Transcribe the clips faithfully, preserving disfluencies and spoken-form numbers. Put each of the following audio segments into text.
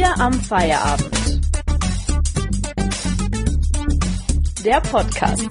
Wir am Feierabend. Der Podcast.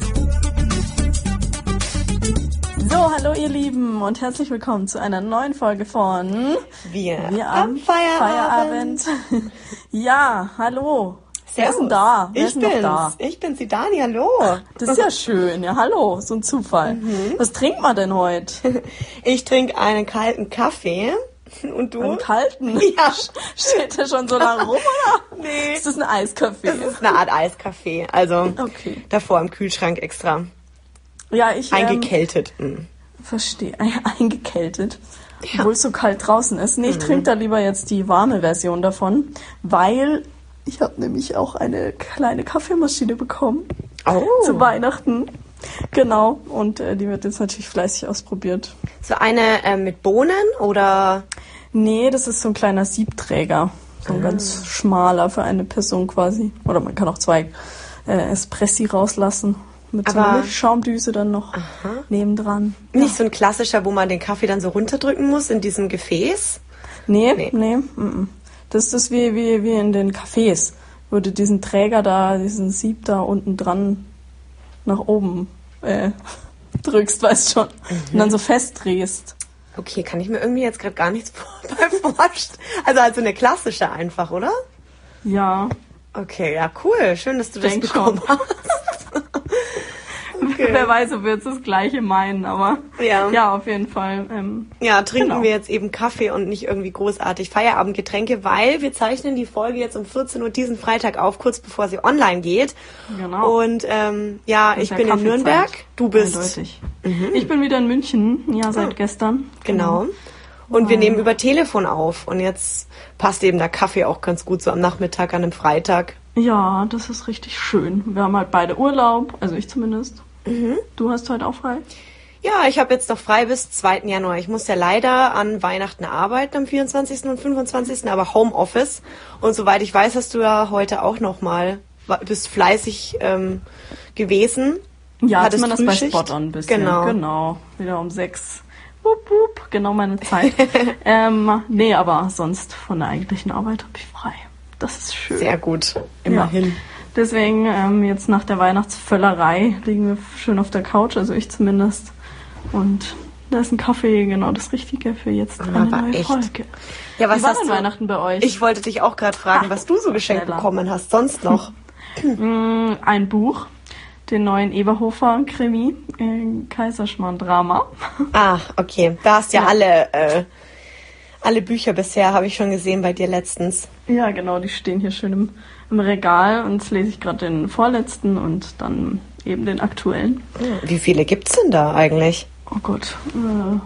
So, hallo ihr Lieben und herzlich willkommen zu einer neuen Folge von Wir, Wir am, am Feierabend. Feierabend. Ja, hallo. Servus. Wer ist denn da? Wer ich ist noch bin's. da? Ich bin's, die Dani, hallo. Das ist ja schön. Ja, hallo. So ein Zufall. Mhm. Was trinkt man denn heute? Ich trinke einen kalten Kaffee. Und du? Einen kalten? Ja. Steht der schon so lange rum, oder? Nee. Ist das ein Eiskaffee? Das ist eine Art Eiskaffee. Also okay. Davor im Kühlschrank extra. Ja, ich... Eingekältet. Ähm, verstehe. Eingekältet. Ja. Obwohl es so kalt draußen ist. Nee, ich mhm. trinke da lieber jetzt die warme Version davon, weil ich habe nämlich auch eine kleine Kaffeemaschine bekommen. Oh. Zu Weihnachten. Genau. Und äh, die wird jetzt natürlich fleißig ausprobiert. So eine äh, mit Bohnen oder? Nee, das ist so ein kleiner Siebträger. So ein ah. ganz schmaler für eine Person quasi. Oder man kann auch zwei äh, Espressi rauslassen. Mit so einer Milchschaumdüse dann noch aha. nebendran. Nicht ja. so ein klassischer, wo man den Kaffee dann so runterdrücken muss in diesem Gefäß? Nee, nee. nee m-m. Das ist wie, wie, wie in den Cafés, wo du diesen Träger da, diesen Sieb da unten dran nach oben äh, drückst, weißt schon. Mhm. Und dann so festdrehst. Okay, kann ich mir irgendwie jetzt gerade gar nichts vorstellen. Also also eine klassische einfach, oder? Ja. Okay, ja, cool. Schön, dass du das bekommen hast. Okay. Wer weiß, ob wir jetzt das Gleiche meinen, aber ja, ja auf jeden Fall. Ähm, ja, trinken genau. wir jetzt eben Kaffee und nicht irgendwie großartig Feierabendgetränke, weil wir zeichnen die Folge jetzt um vierzehn Uhr diesen Freitag auf, kurz bevor sie online geht. Genau. Und ähm, ja, ich bin in Nürnberg, du bist... Eindeutig. Mhm. Ich bin wieder in München, ja, seit oh. gestern. Genau. genau. Und wow. wir nehmen über Telefon auf und jetzt passt eben der Kaffee auch ganz gut so am Nachmittag an einem Freitag. Ja, das ist richtig schön. Wir haben halt beide Urlaub, also ich zumindest. Mhm. Du hast heute auch frei? Ja, ich habe jetzt noch frei bis zweiten Januar. Ich muss ja leider an Weihnachten arbeiten am vierundzwanzigsten und fünfundzwanzigsten aber Homeoffice. Und soweit ich weiß, hast du ja heute auch noch mal, bist fleißig ähm, gewesen. Ja, hattest man das bei Spot on ein bisschen. Genau. genau. Wieder um sechs. Wupp, wupp, genau meine Zeit. ähm, nee, aber sonst von der eigentlichen Arbeit habe ich frei. Das ist schön. Sehr gut, immerhin. Ja. Deswegen ähm, jetzt nach der Weihnachtsvöllerei liegen wir schön auf der Couch, also ich zumindest. Und da ist ein Kaffee, genau das Richtige für jetzt eine aber neue echt. Folge. Ja, was Wie war hast denn du? Weihnachten bei euch? Ich wollte dich auch gerade fragen, ah, was du so geschenkt schneller. bekommen hast, sonst noch. Ein Buch, den neuen Eberhofer-Krimi, äh, Kaiserschmarrn-Drama. Ah, okay. Da hast ja, ja. alle... Äh, Alle Bücher bisher habe ich schon gesehen bei dir letztens. Ja, genau, die stehen hier schön im, im Regal und jetzt lese ich gerade den vorletzten und dann eben den aktuellen. Wie viele gibt's denn da eigentlich? Oh Gott. Äh,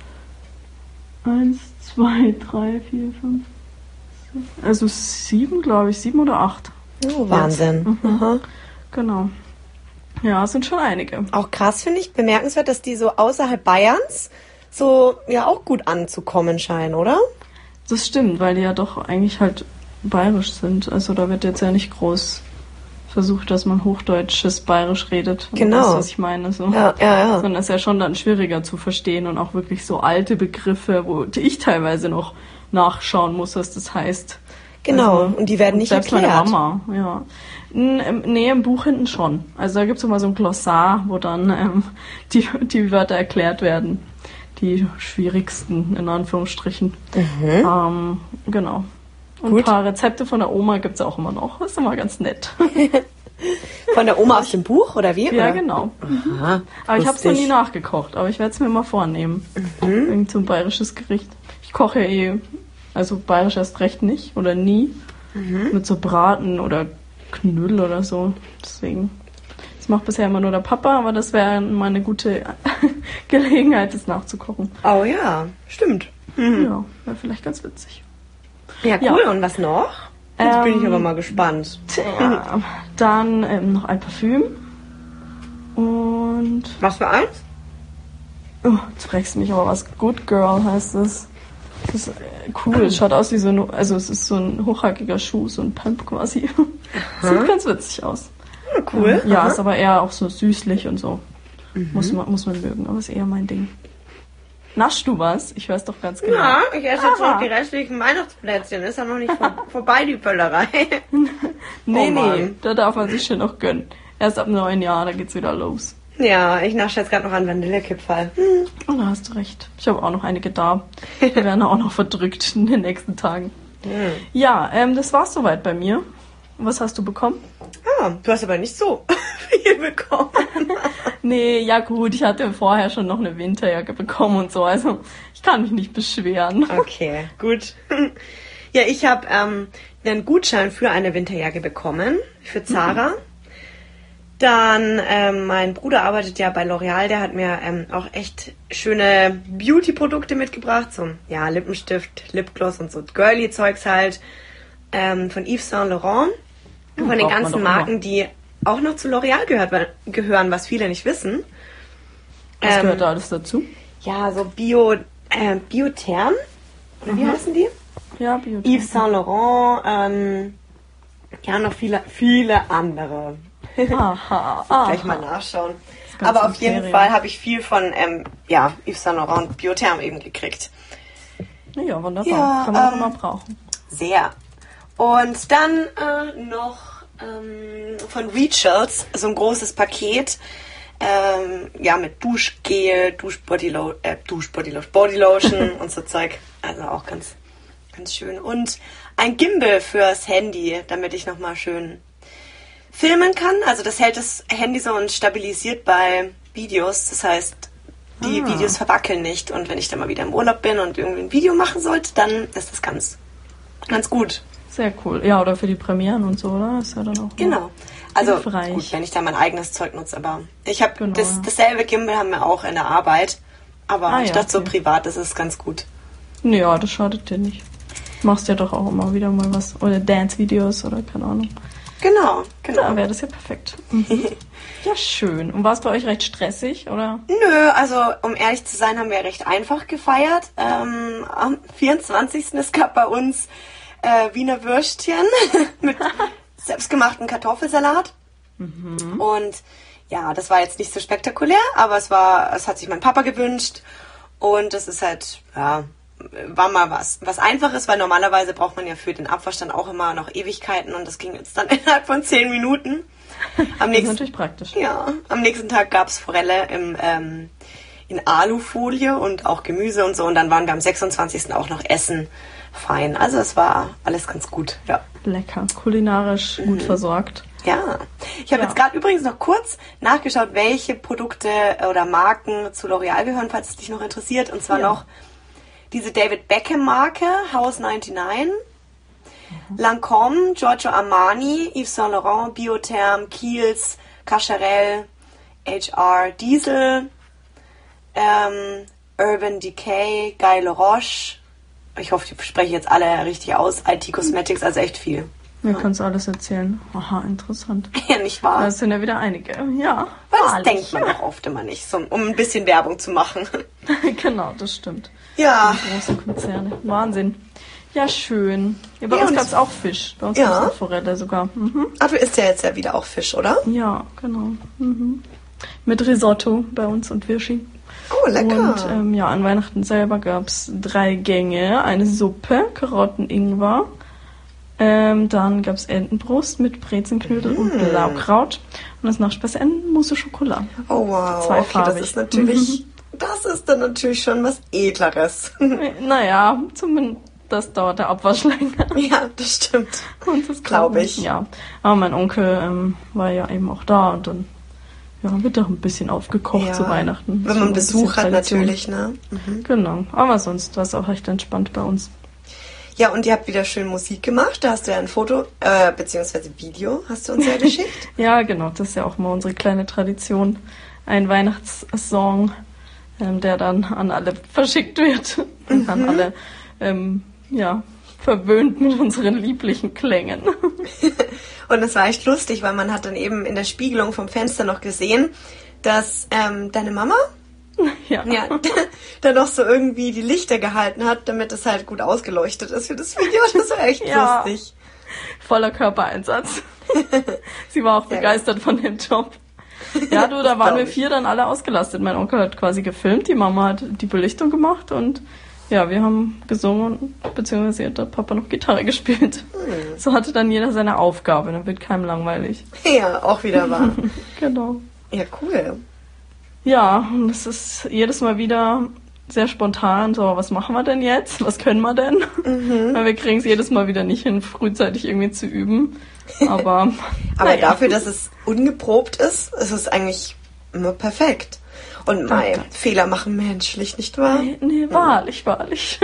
eins, zwei, drei, vier, fünf, sechs. Also sieben, glaube ich, sieben oder acht. Oh, Wahnsinn. Mhm. Genau. Ja, es sind schon einige. Auch krass finde ich, bemerkenswert, dass die so außerhalb Bayerns so ja auch gut anzukommen scheinen, oder? Das stimmt, weil die ja doch eigentlich halt bayerisch sind. Also da wird jetzt ja nicht groß versucht, dass man hochdeutsches Bayerisch redet. Genau. Das ist, was ich meine. So. Ja, ja, ja. Sondern es ist ja schon dann schwieriger zu verstehen und auch wirklich so alte Begriffe, wo ich teilweise noch nachschauen muss, was das heißt. Genau, also, und die werden und nicht selbst erklärt. Meine Mama, ja. Nee, im Buch hinten schon. Also da gibt es immer so ein Glossar, wo dann ähm, die, die Wörter erklärt werden. Die schwierigsten, in Anführungsstrichen. Mhm. Ähm, genau. Und Gut. ein paar Rezepte von der Oma gibt es auch immer noch. Das ist immer ganz nett. Von der Oma aus dem Buch, oder wie? Ja, oder? genau. Aha, aber ich habe es noch nie nachgekocht, aber ich werde es mir mal vornehmen. Mhm. Irgend so ein bayerisches Gericht. Ich koche ja eh, also bayerisch erst recht nicht oder nie. Mhm. Mit so Braten oder Knödel oder so. Deswegen... Das macht bisher immer nur der Papa, aber das wäre mal eine gute Gelegenheit, das nachzukochen. Oh ja, stimmt. Mhm. Ja, wäre vielleicht ganz witzig. Ja, cool. Ja. Und was noch? Jetzt ähm, bin ich aber mal gespannt. Ja, dann ähm, noch ein Parfüm. Und... Was für eins? Oh, jetzt fragst du mich aber was. Good Girl heißt es. Das ist äh, cool. Es schaut aus wie so ein... Also es ist so ein hochhackiger Schuh, so ein Pump quasi. Sieht ganz witzig aus. Cool. Ja, Aha. ist aber eher auch so süßlich und so. Mhm. Muss man, muss man mögen, aber ist eher mein Ding. Naschst du was? Ich weiß doch ganz genau. Ja, ich esse jetzt Aha. noch die restlichen Weihnachtsplätzchen. Ist ja noch nicht vor, vorbei, die Völlerei. Nee, Oh nee, Mann. da darf man sich schon noch gönnen. Erst ab neun Jahren, da geht's wieder los. Ja, ich nasche jetzt gerade noch an Vanillekipferl. Hm. Oh, da hast du recht. Ich habe auch noch einige da. Die werden auch noch verdrückt in den nächsten Tagen. Hm. Ja, ähm, das war's soweit bei mir. Was hast du bekommen? Ah, du hast aber nicht so viel bekommen. Nee, ja gut, ich hatte vorher schon noch eine Winterjacke bekommen und so, also ich kann mich nicht beschweren. Okay, gut. Ja, ich habe ähm, einen Gutschein für eine Winterjacke bekommen, für Zara. Dann, ähm, mein Bruder arbeitet ja bei L'Oreal, der hat mir ähm, auch echt schöne Beauty-Produkte mitgebracht, so ja, Lippenstift, Lipgloss und so Girly-Zeugs halt, ähm, von Yves Saint Laurent, Oh, von den braucht man ganzen doch Marken, immer. die auch noch zu L'Oreal gehört, weil- gehören, was viele nicht wissen. Was Ähm, gehört da alles dazu? Ja, so Bio, äh, Biotherm, oder wie Mhm. heißen die? Ja, Beauty. Yves Saint Laurent, ähm, ja, noch viele, viele andere. Aha, aha. Gleich mal nachschauen. Das ganze Aber auf jeden Imperium. Fall habe ich viel von ähm, ja, Yves Saint Laurent und Biotherm eben gekriegt. Ja, wunderbar. Ja, Kann man auch ähm, immer brauchen. Sehr. Und dann äh, noch ähm, von Rituals so ein großes Paket. Ähm, ja, mit Duschgel, Duschbodylotion, äh, Duschbodylotion, Bodylotion und so Zeug. Also auch ganz, ganz schön. Und ein Gimbal fürs Handy, damit ich nochmal schön filmen kann. Also das hält das Handy so und stabilisiert bei Videos. Das heißt, die Ah. Videos verwackeln nicht. Und wenn ich dann mal wieder im Urlaub bin und irgendwie ein Video machen sollte, dann ist das ganz, ganz gut. Sehr cool. Ja, oder für die Premieren und so, oder? Ist ja dann auch Genau. Also hilfreich. gut, wenn ich da mein eigenes Zeug nutze, aber ich habe Genau, das, ja. dasselbe Gimbal haben wir auch in der Arbeit. Aber Ah, ich ja, dachte so okay. privat, das ist ganz gut. Ja, das schadet dir nicht. Machst ja doch auch immer wieder mal was. Oder Dance-Videos oder keine Ahnung. Genau, Da genau. wäre das ja perfekt. Mhm. Ja, schön. Und war es bei euch recht stressig, oder? Nö, also um ehrlich zu sein, haben wir recht einfach gefeiert. Ähm, am vierundzwanzigsten Es gab bei uns äh, Wiener Würstchen mit selbstgemachten Kartoffelsalat. Und ja, das war jetzt nicht so spektakulär, aber es war, es hat sich mein Papa gewünscht. Und es ist halt, ja, war mal was, was Einfaches, weil normalerweise braucht man ja für den Abwasch dann auch immer noch Ewigkeiten und das ging jetzt dann innerhalb von zehn Minuten. Am Das ist nächsten, natürlich praktisch. ja, am nächsten Tag gab's Forelle im, ähm, in Alufolie und auch Gemüse und so und dann waren wir am sechsundzwanzigsten auch noch essen. Fein. Also es war alles ganz gut, ja. Lecker. Kulinarisch gut versorgt. Ja. Ich habe Ja. jetzt gerade übrigens noch kurz nachgeschaut, welche Produkte oder Marken zu L'Oreal gehören, falls es dich noch interessiert. Und zwar Ja. noch diese David Beckham Marke, House neunundneunzig, Lancôme, Giorgio Armani, Yves Saint Laurent, Biotherm, Kiehl's, Cacharel, H R, Diesel, ähm, Urban Decay, Guy Laroche. Ich hoffe, ich spreche jetzt alle richtig aus. I T Cosmetics, also echt viel. Mir kannst du alles erzählen. Aha, interessant. Ja, nicht wahr? Das sind ja wieder einige. Ja, Weil das wahrlich. denkt man doch oft immer nicht, so, um ein bisschen Werbung zu machen. Genau, das stimmt. Ja, Große Konzerne. Wahnsinn. Ja, schön. Ja, bei Ja, uns und gab es es- auch Fisch. Bei uns Ja. gab es auch Forelle sogar. Mhm. aber du isst ja jetzt ja wieder auch Fisch, oder? Ja, genau. Mhm. Mit Risotto bei uns und Wirschi. Oh, lecker. Und ähm, ja, an Weihnachten selber gab es drei Gänge. Eine Suppe, Karotten, Ingwer. Ähm, dann gab es Entenbrust mit Brezenknödel und Mm. Blaukraut. Und das Nachspeise ein Mousse au Chocolat. Oh, wow. Zweifarbig. Okay, das ist natürlich, das ist dann natürlich schon was Edleres. Naja, zumindest dauert der Abwasch länger. Ja, das stimmt. Und das Glaub glaub ich. Ja, aber mein Onkel ähm, war ja eben auch da und dann ja, wird doch ein bisschen aufgekocht Ja, zu Weihnachten. Wenn So man ein bisschen Besuch hat, Tradition. natürlich, ne? Mhm. Genau, aber sonst war es auch recht entspannt bei uns. Ja, und ihr habt wieder schön Musik gemacht. Da hast du ja ein Foto, äh, beziehungsweise Video, hast du uns ja geschickt. Ja, genau, das ist ja auch mal unsere kleine Tradition. Ein Weihnachtssong, ähm, der dann an alle verschickt wird und Mhm. an alle, ähm, ja, verwöhnt mit unseren lieblichen Klängen. Und es war echt lustig, weil man hat dann eben in der Spiegelung vom Fenster noch gesehen, dass ähm, deine Mama Ja. ja, dann noch so irgendwie die Lichter gehalten hat, damit es halt gut ausgeleuchtet ist für das Video. Das war echt Ja. lustig. Voller Körpereinsatz. Sie war auch Sehr begeistert von dem Job. Ja, du, da waren glaub wir ich. vier dann alle ausgelastet. Mein Onkel hat quasi gefilmt, die Mama hat die Belichtung gemacht und ja, wir haben gesungen, beziehungsweise hat der Papa noch Gitarre gespielt. Hm. So hatte dann jeder seine Aufgabe, dann wird keinem langweilig. Ja, auch wieder wahr. Genau. Ja, cool. Ja, und es ist jedes Mal wieder sehr spontan, so, was machen wir denn jetzt? Was können wir denn? Mhm. Weil wir kriegen es jedes Mal wieder nicht hin, frühzeitig irgendwie zu üben. Aber, Aber naja. dafür, dass es ungeprobt ist, ist es eigentlich immer perfekt. Und mei, Danke. Fehler machen menschlich, nicht wahr? Nee, nee, wahrlich, wahrlich.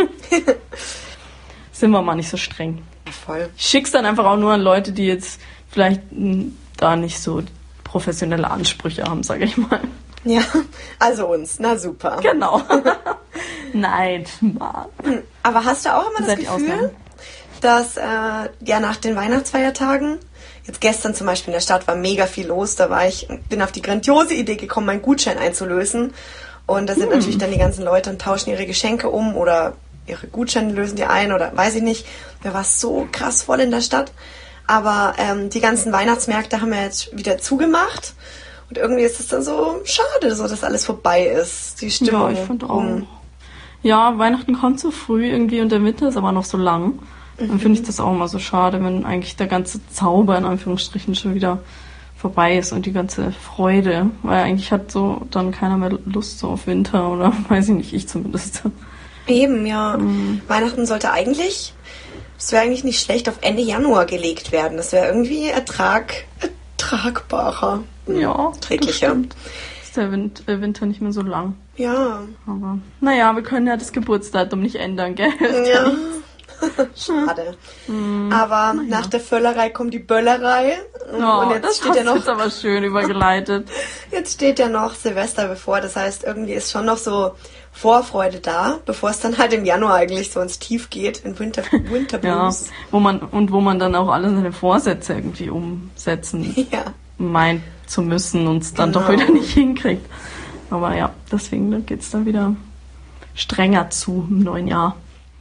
Sind wir mal nicht so streng. Voll. Ich schick's dann einfach auch nur an Leute, die jetzt vielleicht mh, da nicht so professionelle Ansprüche haben, sage ich mal. Ja, also uns. Na super. Genau. Nein, Mann. Aber hast du auch immer das Seid die Gefühl, Ausnahme. dass äh, ja nach den Weihnachtsfeiertagen, jetzt gestern zum Beispiel in der Stadt war mega viel los, da war ich, bin auf die grandiose Idee gekommen, meinen Gutschein einzulösen. Und da sind Hm. natürlich dann die ganzen Leute und tauschen ihre Geschenke um oder ihre Gutscheine lösen die ein oder weiß ich nicht. Da war es so krass voll in der Stadt. Aber ähm, die ganzen Weihnachtsmärkte haben ja jetzt wieder zugemacht. Und irgendwie ist es dann so schade, so dass alles vorbei ist. Die Stimmung. Ja, ich finde auch. rum. Ja, Weihnachten kommt so früh irgendwie und der Winter ist aber noch so lang. Dann finde ich das auch immer so schade, wenn eigentlich der ganze Zauber in Anführungsstrichen schon wieder vorbei ist und die ganze Freude. Weil eigentlich hat so dann keiner mehr Lust so auf Winter oder weiß ich nicht, ich zumindest. Eben, ja. Weihnachten sollte eigentlich, es wäre eigentlich nicht schlecht, auf Ende Januar gelegt werden. Das wäre irgendwie Ertrag, ertragbarer. Ja, Erträglicher. das stimmt. Ist der Win- äh, Winter nicht mehr so lang. Ja. Aber naja, wir können ja das Geburtsdatum nicht ändern, gell? Ja. Schade. Aber nach der Völlerei kommt die Böllerei. Oh, Und jetzt das steht ja hast du noch, jetzt aber schön übergeleitet. jetzt steht ja noch Silvester bevor. Das heißt, irgendwie ist schon noch so Vorfreude da, bevor es dann halt im Januar eigentlich so ins Tief geht, in Winter, Winter Ja, Blues. wo man und wo man dann auch alle seine Vorsätze irgendwie umsetzen Ja. meint zu müssen und es dann doch Genau. wieder nicht hinkriegt. Aber ja, deswegen geht's dann wieder strenger zu im neuen Jahr.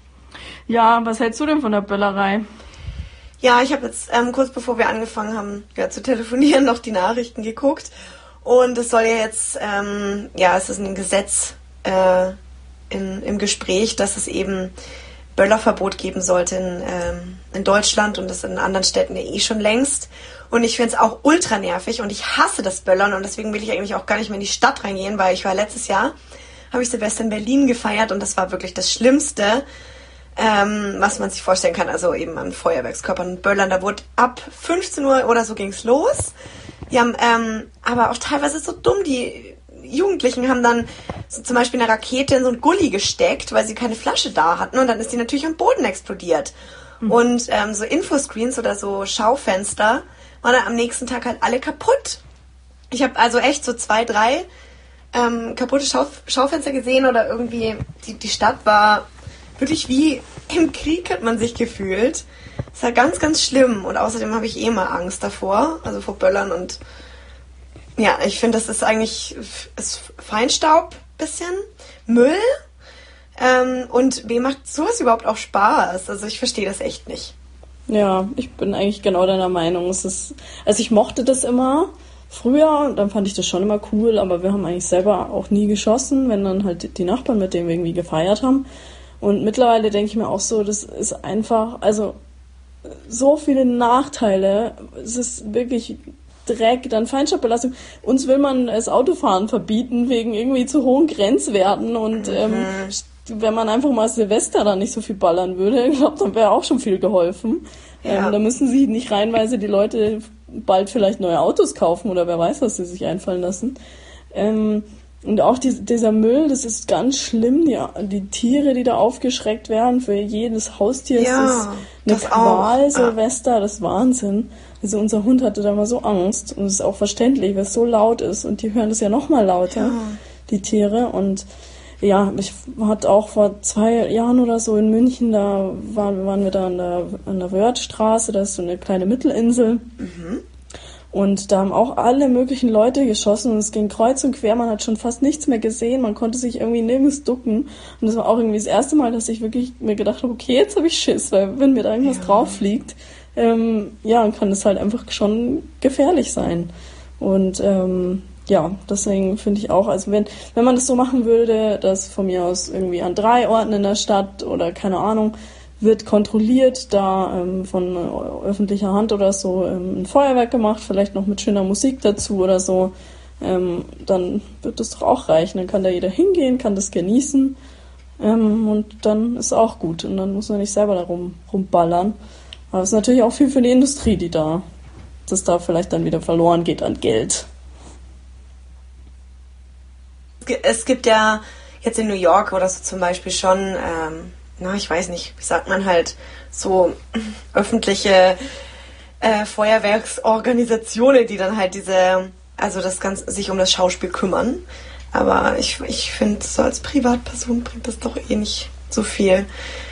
Ja, was hältst du denn von der Böllerei? Ja, ich habe jetzt ähm, kurz bevor wir angefangen haben ja, zu telefonieren, noch die Nachrichten geguckt. Und es soll ja jetzt, ähm, ja, es ist ein Gesetz äh, in, im Gespräch, dass es eben Böllerverbot geben sollte in, ähm, in Deutschland und das in anderen Städten ja eh schon längst. Und ich finde es auch ultra nervig und ich hasse das Böllern und deswegen will ich eigentlich auch gar nicht mehr in die Stadt reingehen, weil ich war letztes Jahr, habe ich Silvester in Berlin gefeiert und das war wirklich das Schlimmste, ähm, was man sich vorstellen kann. Also eben an Feuerwerkskörpern und Böllern. Da wurde ab fünfzehn Uhr oder so ging's los. Die haben ähm, aber auch teilweise so dumm, die Jugendlichen haben dann so zum Beispiel eine Rakete in so ein Gully gesteckt, weil sie keine Flasche da hatten und dann ist die natürlich am Boden explodiert. Mhm. Und ähm, so Infoscreens oder so Schaufenster waren dann am nächsten Tag halt alle kaputt. Ich habe also echt so zwei, drei ähm, kaputte Schauf- Schaufenster gesehen oder irgendwie die, die Stadt war wirklich wie im Krieg, hat man sich gefühlt. Das war ganz, ganz schlimm und außerdem habe ich eh mal Angst davor, also vor Böllern und ja, ich finde, das ist eigentlich ist Feinstaub, bisschen Müll. Ähm, und wem macht sowas überhaupt auch Spaß? Also ich verstehe das echt nicht. Ja, ich bin eigentlich genau deiner Meinung. Es ist, also ich mochte das immer früher und dann fand ich das schon immer cool, aber wir haben eigentlich selber auch nie geschossen, wenn dann halt die Nachbarn, mit denen wir irgendwie gefeiert haben. Und mittlerweile denke ich mir auch so, das ist einfach, also so viele Nachteile. Es ist wirklich Dreck, dann Feinstaubbelastung. Uns will man das Autofahren verbieten wegen irgendwie zu hohen Grenzwerten und mhm. ähm, wenn man einfach mal Silvester da nicht so viel ballern würde, ich glaube, dann wäre auch schon viel geholfen. Ja. Ähm, da müssen sie nicht reihenweise die Leute bald vielleicht neue Autos kaufen oder wer weiß, was sie sich einfallen lassen. Ähm, und auch die, dieser Müll, das ist ganz schlimm. Die, die Tiere, die da aufgeschreckt werden, für jedes Haustier ja, ist das eine Qual, auch. Silvester, das ist Wahnsinn. Also unser Hund hatte da mal so Angst und es ist auch verständlich, weil es so laut ist und die hören das ja noch mal lauter, ja. die Tiere. Und ja, ich hatte auch vor zwei Jahren oder so in München, da waren, waren wir da an der, an der Wörthstraße, da ist so eine kleine Mittelinsel. Mhm. Und da haben auch alle möglichen Leute geschossen und es ging kreuz und quer, man hat schon fast nichts mehr gesehen, man konnte sich irgendwie nirgends ducken. Und das war auch irgendwie das erste Mal, dass ich wirklich mir gedacht habe, okay, jetzt habe ich Schiss, weil wenn mir da irgendwas ja. drauf fliegt, ähm, ja, dann kann das halt einfach schon gefährlich sein. Und ähm, ja, deswegen finde ich auch, also wenn, wenn man das so machen würde, dass von mir aus irgendwie an drei Orten in der Stadt oder keine Ahnung, wird kontrolliert, da ähm, von äh, öffentlicher Hand oder so ähm, ein Feuerwerk gemacht, vielleicht noch mit schöner Musik dazu oder so, ähm, dann wird das doch auch reichen. Dann kann da jeder hingehen, kann das genießen ähm, und dann ist auch gut. Und dann muss man nicht selber da rum, rumballern. Aber es ist natürlich auch viel für die Industrie, die da, das da vielleicht dann wieder verloren geht an Geld. Es gibt ja jetzt in New York oder so zum Beispiel schon, ähm, na, ich weiß nicht, wie sagt man halt, so öffentliche äh, Feuerwerksorganisationen, die dann halt diese, also das Ganze, sich um das Schauspiel kümmern. Aber ich, ich finde, so als Privatperson bringt das doch eh nicht so viel.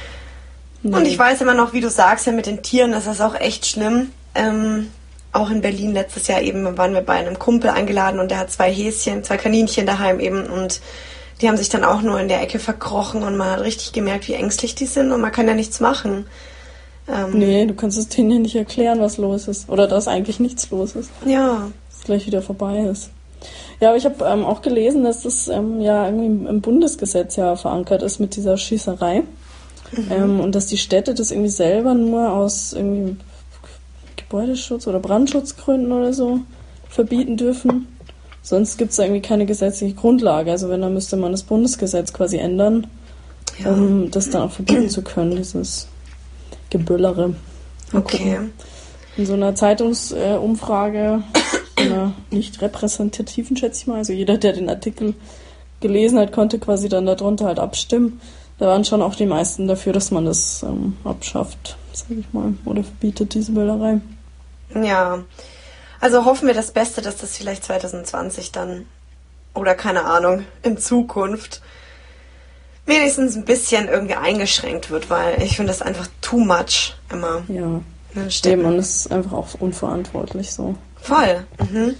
Nee. Und ich weiß immer noch, wie du sagst, ja mit den Tieren, das ist auch echt schlimm. Ähm, Auch in Berlin letztes Jahr eben waren wir bei einem Kumpel eingeladen und der hat zwei Häschen, zwei Kaninchen daheim eben und die haben sich dann auch nur in der Ecke verkrochen und man hat richtig gemerkt, wie ängstlich die sind und man kann ja nichts machen. Ähm, nee, du kannst es denen ja nicht erklären, was los ist oder dass eigentlich nichts los ist. Ja. Dass es gleich wieder vorbei ist. Ja, aber ich habe ähm, auch gelesen, dass das ähm, ja irgendwie im Bundesgesetz ja verankert ist mit dieser Schießerei mhm. ähm, und dass die Städte das irgendwie selber nur aus irgendwie Gebäudeschutz- oder Brandschutzgründen oder so verbieten dürfen. Sonst gibt es da irgendwie keine gesetzliche Grundlage. Also wenn, dann müsste man das Bundesgesetz quasi ändern, ja. um das dann auch verbieten zu können, dieses Geböllere. Mal okay. Gucken. In so einer Zeitungsumfrage, äh, einer nicht repräsentativen, schätze ich mal, also jeder, der den Artikel gelesen hat, konnte quasi dann darunter halt abstimmen. Da waren schon auch die meisten dafür, dass man das ähm, abschafft, sag ich mal, oder verbietet, diese Böllerei. Ja, also hoffen wir das Beste, dass das vielleicht zwanzig zwanzig dann, oder keine Ahnung, in Zukunft wenigstens ein bisschen irgendwie eingeschränkt wird, weil ich finde das einfach too much immer. Ja, stimmt, und es ist einfach auch unverantwortlich so. Voll. Mhm.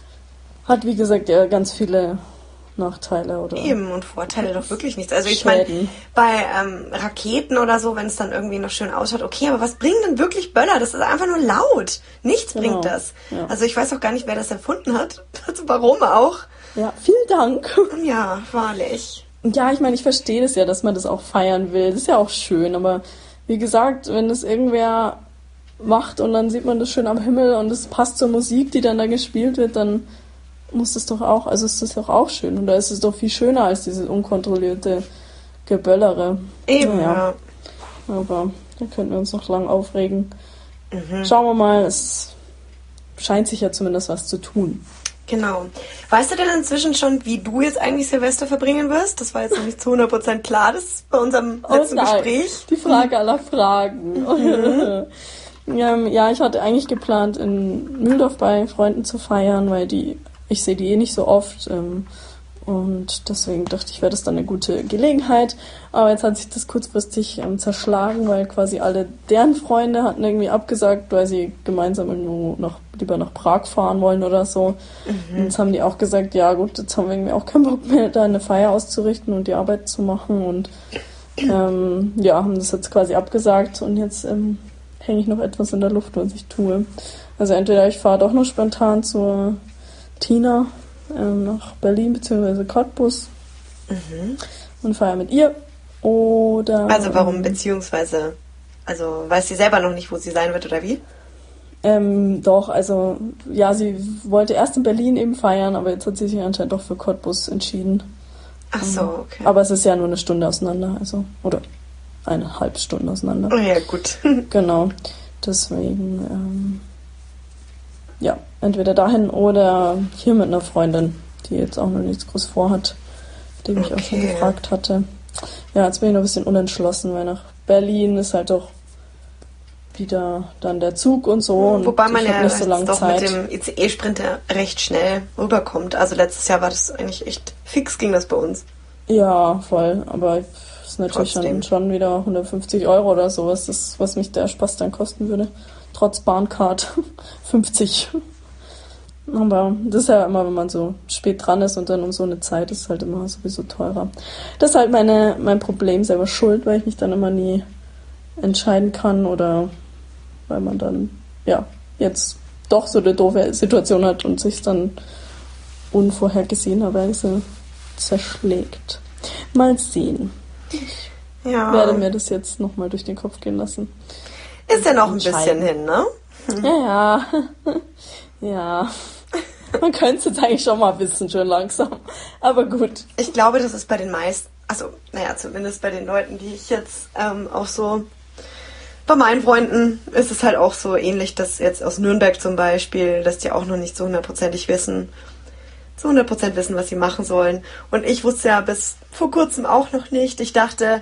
Hat, wie gesagt, ja ganz viele Nachteile oder eben und Vorteile doch wirklich nichts. Also ich meine, bei ähm, Raketen oder so, wenn es dann irgendwie noch schön ausschaut, okay, aber was bringen denn wirklich Böller? Das ist einfach nur laut. Nichts genau. bringt das. Ja. Also ich weiß auch gar nicht, wer das erfunden hat. Also warum auch? Ja, vielen Dank. Ja, wahrlich. Ja, ich meine, ich verstehe das ja, dass man das auch feiern will. Das ist ja auch schön, aber wie gesagt, wenn das irgendwer macht und dann sieht man das schön am Himmel und es passt zur Musik, die dann da gespielt wird, dann muss das doch auch, also ist das doch auch schön. Und da ist es doch viel schöner als dieses unkontrollierte Geböllere. Eben, naja. Ja. Aber da könnten wir uns noch lang aufregen. Mhm. Schauen wir mal, es scheint sich ja zumindest was zu tun. Genau. Weißt du denn inzwischen schon, wie du jetzt eigentlich Silvester verbringen wirst? Das war jetzt noch nicht zu hundert Prozent klar, das ist bei unserem letzten oh nein, Gespräch. Die Frage aller Fragen. Mhm. ähm, ja, ich hatte eigentlich geplant, in Mühldorf bei Freunden zu feiern, weil die ich sehe die eh nicht so oft ähm, und deswegen dachte ich, wäre das dann eine gute Gelegenheit. Aber jetzt hat sich das kurzfristig ähm, zerschlagen, weil quasi alle deren Freunde hatten irgendwie abgesagt, weil sie gemeinsam irgendwo nach, lieber nach Prag fahren wollen oder so. Mhm. Und jetzt haben die auch gesagt, ja gut, jetzt haben wir irgendwie auch keinen Bock mehr, da eine Feier auszurichten und die Arbeit zu machen und ähm, ja, haben das jetzt quasi abgesagt und jetzt ähm, hänge ich noch etwas in der Luft, was ich tue. Also entweder ich fahre doch noch spontan zur Tina ähm, nach Berlin bzw. Cottbus mhm. und feiere mit ihr. Oder also warum ähm, beziehungsweise, also weiß sie selber noch nicht, wo sie sein wird oder wie? Ähm, doch, also ja, sie wollte erst in Berlin eben feiern, aber jetzt hat sie sich anscheinend doch für Cottbus entschieden. Ach so, okay. Aber es ist ja nur eine Stunde auseinander, also oder eineinhalb Stunden auseinander. Oh ja, gut. Genau, deswegen ähm, ja, entweder dahin oder hier mit einer Freundin, die jetzt auch noch nichts groß vorhat, die mich okay. auch schon gefragt hatte. Ja, jetzt bin ich noch ein bisschen unentschlossen, weil nach Berlin ist halt doch wieder dann der Zug und so. Und wobei man ja nicht so lange doch Zeit. mit dem I C E-Sprinter recht schnell rüberkommt. Also letztes Jahr war das eigentlich echt fix, ging das bei uns. Ja, voll. Aber es ist natürlich Trotzdem. schon, schon wieder hundertfünfzig Euro oder so, was, das, was mich der Spaß dann kosten würde. Trotz Bahncard fünfzig. Aber das ist ja immer, wenn man so spät dran ist und dann um so eine Zeit ist es halt immer sowieso teurer. Das ist halt meine, mein Problem, selber schuld, weil ich mich dann immer nie entscheiden kann oder weil man dann, ja, jetzt doch so eine doofe Situation hat und sich dann unvorhergesehenerweise zerschlägt. Mal sehen. Ich Ja. werde mir das jetzt nochmal durch den Kopf gehen lassen. Ist ja noch ein bisschen Entscheiden. hin, ne? Ja, ja. Ja. Man könnte es jetzt eigentlich schon mal wissen, schon langsam. Aber gut. Ich glaube, das ist bei den meisten, also, naja, zumindest bei den Leuten, die ich jetzt ähm, auch so, bei meinen Freunden ist es halt auch so ähnlich, dass jetzt aus Nürnberg zum Beispiel, dass die auch noch nicht so hundertprozentig wissen, zu hundert Prozent wissen, was sie machen sollen. Und ich wusste ja bis vor kurzem auch noch nicht. Ich dachte,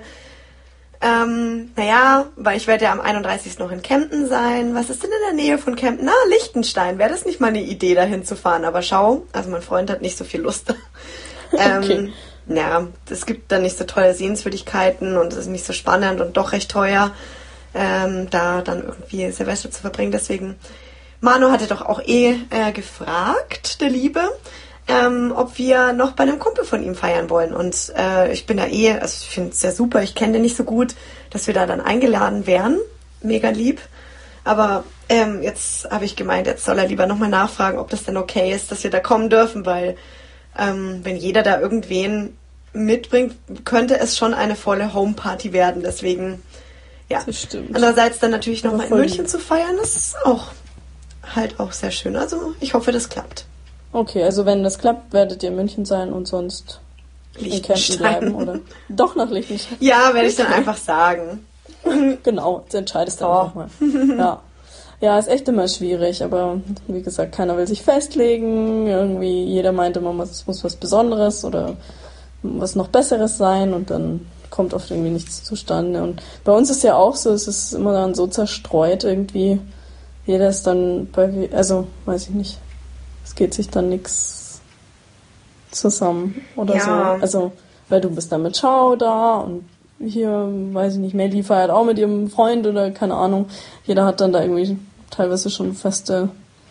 ähm, naja, weil ich werde ja am einunddreißigsten noch in Kempten sein. Was ist denn in der Nähe von Kempten? Na, Liechtenstein. Wäre das nicht mal eine Idee, dahin zu fahren? Aber schau, also mein Freund hat nicht so viel Lust. ähm, Okay. Ja, es gibt da nicht so tolle Sehenswürdigkeiten und es ist nicht so spannend und doch recht teuer, ähm, da dann irgendwie Silvester zu verbringen. Deswegen, Manu hatte doch auch eh äh, gefragt, der Liebe, ähm, ob wir noch bei einem Kumpel von ihm feiern wollen. Und äh, ich bin da eh, also ich finde es sehr super, ich kenne den nicht so gut, dass wir da dann eingeladen wären. Mega lieb. Aber ähm, jetzt habe ich gemeint, jetzt soll er lieber nochmal nachfragen, ob das denn okay ist, dass wir da kommen dürfen, weil ähm, wenn jeder da irgendwen mitbringt, könnte es schon eine volle Homeparty werden. Deswegen, ja. Das stimmt. Andererseits dann natürlich nochmal in voll München lieb. zu feiern, das ist auch halt auch sehr schön. Also ich hoffe, das klappt. Okay, also wenn das klappt, werdet ihr in München sein und sonst in Kempten Liechtenstein. bleiben, oder? Doch nach Liechtenstein. Ja, werde ich dann einfach sagen. Genau, das entscheidest du So. einfach mal. Ja. Ja, ist echt immer schwierig, aber wie gesagt, keiner will sich festlegen. Irgendwie jeder meint immer, es muss was Besonderes oder was noch Besseres sein und dann kommt oft irgendwie nichts zustande. Und bei uns ist ja auch so, es ist immer dann so zerstreut irgendwie. Jeder ist dann bei, also weiß ich nicht, es geht sich dann nichts zusammen oder Ja. so. Also, weil du bist dann mit Schau da und hier, weiß ich nicht, Melly feiert auch mit ihrem Freund oder keine Ahnung. Jeder hat dann da irgendwie teilweise schon feste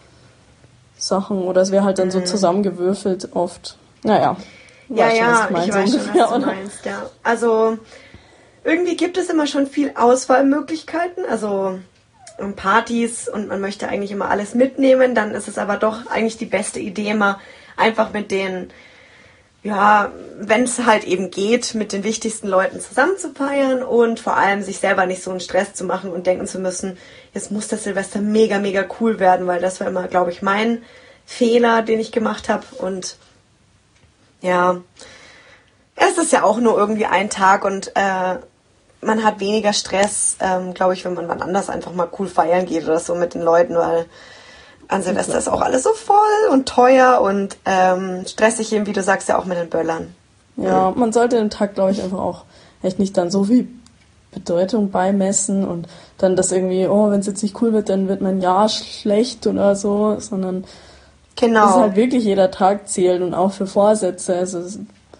Sachen oder es wäre halt dann so zusammengewürfelt oft. Naja. Ja, weißt schon, ja, was ich ich, weiß mein, so schon, ungefähr, was du oder? meinst, ja. Also, irgendwie gibt es immer schon viel Auswahlmöglichkeiten, also um Partys und man möchte eigentlich immer alles mitnehmen, dann ist es aber doch eigentlich die beste Idee immer einfach mit den, ja, wenn es halt eben geht, mit den wichtigsten Leuten zusammen zu feiern und vor allem sich selber nicht so einen Stress zu machen und denken zu müssen, jetzt muss das Silvester mega, mega cool werden, weil das war immer, glaube ich, mein Fehler, den ich gemacht habe und ja, es ist ja auch nur irgendwie ein Tag und äh, man hat weniger Stress, ähm, glaube ich, wenn man wann anders einfach mal cool feiern geht oder so mit den Leuten, weil an Silvester ist auch alles so voll und teuer und ähm, stressig eben, wie du sagst, ja auch mit den Böllern. Ja, man sollte den Tag, glaube ich, einfach auch echt nicht dann so viel Bedeutung beimessen und dann das irgendwie, oh, wenn es jetzt nicht cool wird, dann wird mein Jahr schlecht oder so, sondern Genau. es ist halt wirklich jeder Tag zählt und auch für Vorsätze. Also es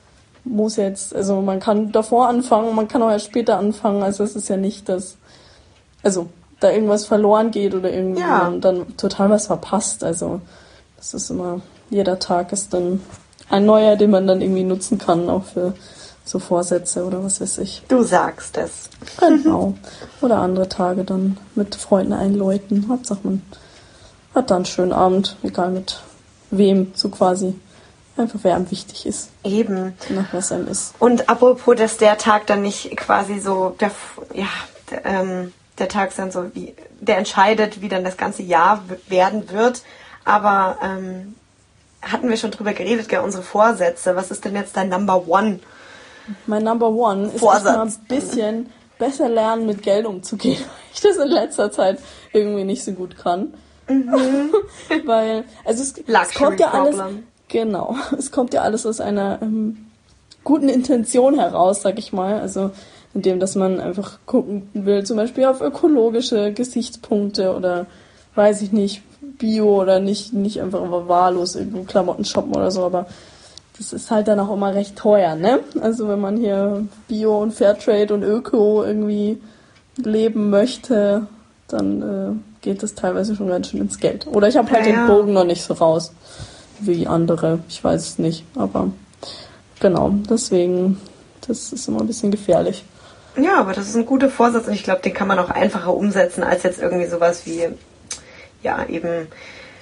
muss jetzt, also man kann davor anfangen, man kann auch erst später anfangen, also es ist ja nicht, dass, also da irgendwas verloren geht oder irgendwie Ja. man dann total was verpasst. Also das ist immer, jeder Tag ist dann ein neuer, den man dann irgendwie nutzen kann, auch für so Vorsätze oder was weiß ich. Du sagst es. Genau. Oder andere Tage dann mit Freunden einläuten. Hauptsache man hat dann einen schönen Abend, egal mit wem, so quasi. Einfach wer einem wichtig ist, Eben. nach was einem ist. Und apropos, dass der Tag dann nicht quasi so, der, ja, der, ähm, der Tag ist dann so, wie, der entscheidet, wie dann das ganze Jahr w- werden wird. Aber ähm, hatten wir schon drüber geredet, gell, unsere Vorsätze. Was ist denn jetzt dein Number One? Mein Number One ist Vorsatz. erstmal ein bisschen besser lernen, mit Geld umzugehen, weil ich das in letzter Zeit irgendwie nicht so gut kann. Mhm. Weil, also es, es Luxury kommt ja alles, problem. genau, es kommt ja alles aus einer ähm, guten Intention heraus, sag ich mal. Also indem, dass man einfach gucken will, zum Beispiel auf ökologische Gesichtspunkte oder weiß ich nicht, Bio oder nicht, nicht einfach immer wahllos irgendwo Klamotten shoppen oder so, aber das ist halt dann auch immer recht teuer, ne? Also wenn man hier Bio und Fairtrade und Öko irgendwie leben möchte, dann äh, geht das teilweise schon ganz schön ins Geld. Oder ich habe halt Ja, den ja. Bogen noch nicht so raus wie andere. Ich weiß es nicht, aber genau, deswegen, das ist immer ein bisschen gefährlich. Ja, aber das ist ein guter Vorsatz und ich glaube, den kann man auch einfacher umsetzen als jetzt irgendwie sowas wie, ja, eben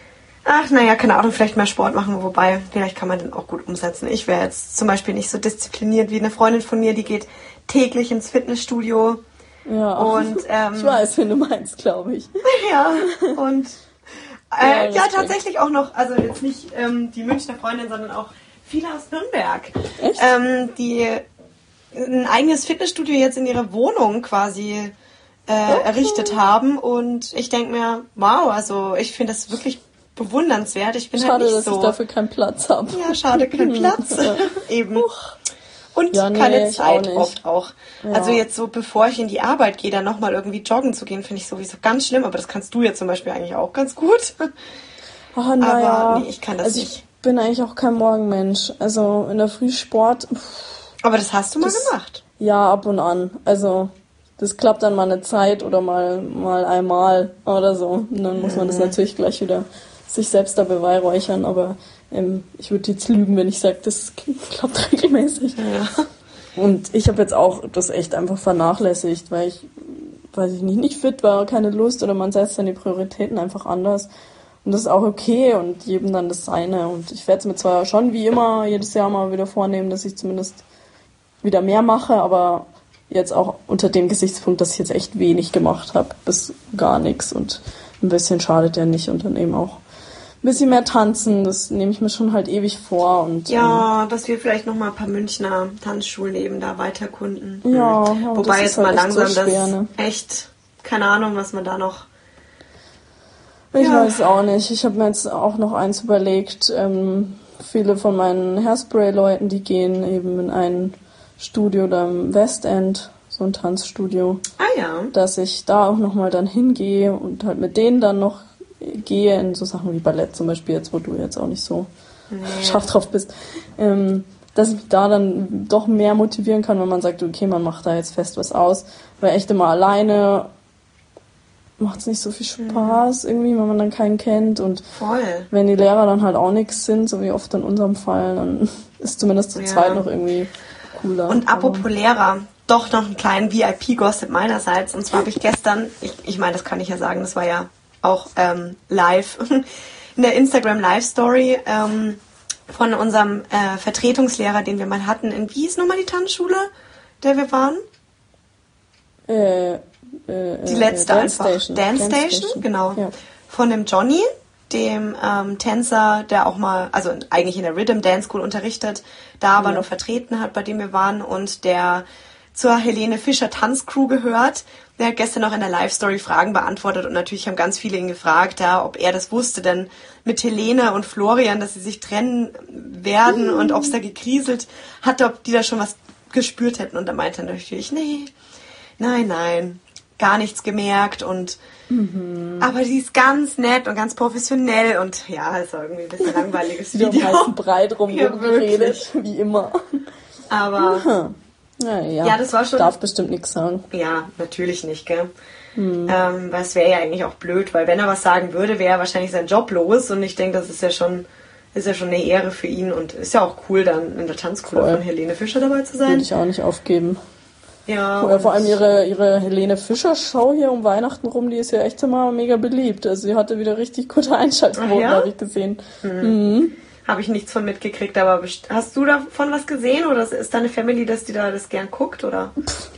Ach, naja, keine Ahnung, vielleicht mehr Sport machen, wobei, vielleicht kann man den auch gut umsetzen. Ich wäre jetzt zum Beispiel nicht so diszipliniert wie eine Freundin von mir, die geht täglich ins Fitnessstudio. Ja, und, ähm, ich weiß, wen du meinst, glaube ich. Ja, und äh, Ja, ja, Respekt. tatsächlich auch noch, also jetzt nicht ähm, die Münchner Freundin, sondern auch viele aus Nürnberg, Echt? ähm, die ein eigenes Fitnessstudio jetzt in ihrer Wohnung quasi äh, errichtet haben. Und ich denke mir, wow, also ich finde das wirklich bewundernswert. Ich bin Schade, halt nicht dass so... ich dafür keinen Platz habe. Ja, schade, kein Platz. Eben. Und Ja, nee, keine ich auch Zeit nicht. oft auch. Ja. Also jetzt so, bevor ich in die Arbeit gehe, dann nochmal irgendwie joggen zu gehen, finde ich sowieso ganz schlimm. Aber das kannst du jetzt zum Beispiel eigentlich auch ganz gut. Oh, naja. Aber nee, ich kann das also nicht. Ich bin eigentlich auch kein Morgenmensch. Also in der Früh Sport, pff, Aber das hast du mal Das- gemacht. ja, ab und an. Also das klappt dann mal eine Zeit oder mal, mal einmal oder so. Und dann muss man das natürlich gleich wieder sich selbst da beweihräuchern. Aber ähm, ich würde jetzt lügen, wenn ich sage, das klappt regelmäßig. Ja. Und ich habe jetzt auch das echt einfach vernachlässigt, weil ich, weiß ich nicht, nicht fit war, keine Lust oder man setzt dann die Prioritäten einfach anders. Und das ist auch okay und jedem dann das Seine. Und ich werde es mir zwar schon wie immer jedes Jahr mal wieder vornehmen, dass ich zumindest wieder mehr mache, aber jetzt auch unter dem Gesichtspunkt, dass ich jetzt echt wenig gemacht habe, bis gar nichts. Und ein bisschen schadet ja nicht und dann eben auch ein bisschen mehr tanzen, das nehme ich mir schon halt ewig vor. Und Ja, dass wir vielleicht nochmal ein paar Münchner Tanzschulen eben da weiterkunden. Ja, ja, Wobei das jetzt ist halt mal echt so langsam schwer, das ne? echt, keine Ahnung, was man da noch... Ich Ja. weiß auch nicht. Ich habe mir jetzt auch noch eins überlegt. Ähm, viele von meinen Hairspray-Leuten, die gehen eben in ein Studio da im Westend, so ein Tanzstudio, Ah ja. dass ich da auch nochmal dann hingehe und halt mit denen dann noch gehe in so Sachen wie Ballett zum Beispiel, jetzt wo du jetzt auch nicht so scharf drauf bist, ähm, dass ich mich da dann doch mehr motivieren kann, wenn man sagt, okay, man macht da jetzt fest was aus, weil echt immer alleine macht es nicht so viel Spaß irgendwie, wenn man dann keinen kennt und Voll. wenn die Lehrer dann halt auch nichts sind, so wie oft in unserem Fall, dann ist zumindest zu Ja. zweit noch irgendwie cooler. Und apropos Lehrer, doch noch einen kleinen V I P-Gossip meinerseits. Und zwar habe ich gestern, ich, ich meine, das kann ich ja sagen, das war ja auch ähm, live, in der Instagram-Live-Story ähm, von unserem äh, Vertretungslehrer, den wir mal hatten. In wie hieß nochmal die Tanzschule, der wir waren? äh, äh, Die letzte äh, einfach. Dance Station. Dance Station, genau. Ja. Von dem Johnny, dem ähm, Tänzer, der auch mal, also eigentlich in der Rhythm Dance School unterrichtet, da aber Ja. nur vertreten hat, bei dem wir waren, und der zur Helene Fischer Tanzcrew gehört. Der hat gestern noch in der Live-Story Fragen beantwortet und natürlich haben ganz viele ihn gefragt, ja, ob er das wusste, denn mit Helene und Florian, dass sie sich trennen werden und ob es da gekriselt hat, ob die da schon was gespürt hätten. Und da meinte er natürlich, nee, nein, nein, gar nichts gemerkt und aber die ist ganz nett und ganz professionell und ja, ist irgendwie ein bisschen langweiliges Die haben Video. heißen Breit rum Ja, geredet, wie immer. Aber Ja, ja. Ja, das war schon- Darf bestimmt nichts sagen. ja, natürlich nicht, gell? Ähm, weil es wäre ja eigentlich auch blöd, weil wenn er was sagen würde, wäre er wahrscheinlich sein Job los und ich denke, das ist ja schon ist ja schon eine Ehre für ihn und ist ja auch cool, dann in der Tanzschule Voll. von Helene Fischer dabei zu Würde sein. ich auch nicht aufgeben. Ja, Oder und- vor allem ihre, ihre Helene Fischer Show hier um Weihnachten rum, die ist ja echt immer mega beliebt. Also sie hatte wieder richtig gute Einschaltquoten, Ach ja? habe ich gesehen. habe ich nichts von mitgekriegt, aber best- hast du davon was gesehen oder ist deine Family, dass die da das gern guckt, oder?